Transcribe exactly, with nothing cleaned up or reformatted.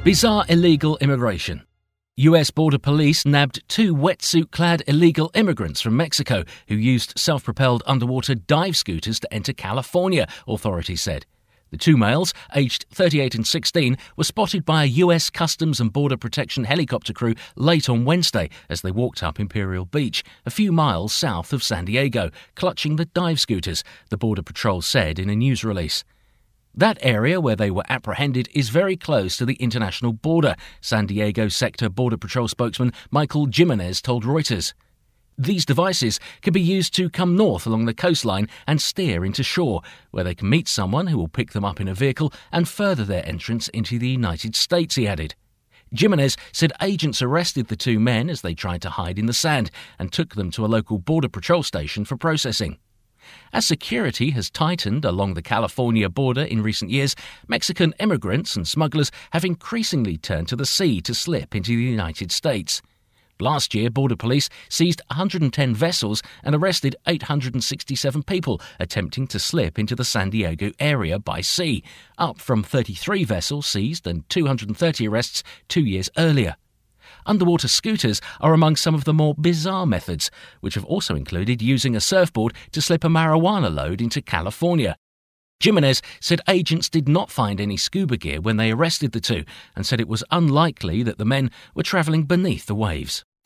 Bizarre illegal immigration. U S Border Police nabbed two wetsuit-clad illegal immigrants from Mexico who used self-propelled underwater dive scooters to enter California, authorities said. The two males, aged thirty-eight and sixteen, were spotted by a U S Customs and Border Protection helicopter crew late on Wednesday as they walked up Imperial Beach, a few miles south of San Diego, clutching the dive scooters, the Border Patrol said in a news release. That area where they were apprehended is very close to the international border, San Diego Sector Border Patrol spokesman Michael Jimenez told Reuters. These devices can be used to come north along the coastline and steer into shore, where they can meet someone who will pick them up in a vehicle and further their entrance into the United States, he added. Jimenez said agents arrested the two men as they tried to hide in the sand and took them to a local Border Patrol station for processing. As security has tightened along the California border in recent years, Mexican immigrants and smugglers have increasingly turned to the sea to slip into the United States. Last year, Border Police seized one hundred ten vessels and arrested eight hundred sixty-seven people attempting to slip into the San Diego area by sea, up from thirty-three vessels seized and two hundred thirty arrests two years earlier. Underwater scooters are among some of the more bizarre methods, which have also included using a surfboard to slip a marijuana load into California. Jimenez said agents did not find any scuba gear when they arrested the two and said it was unlikely that the men were travelling beneath the waves.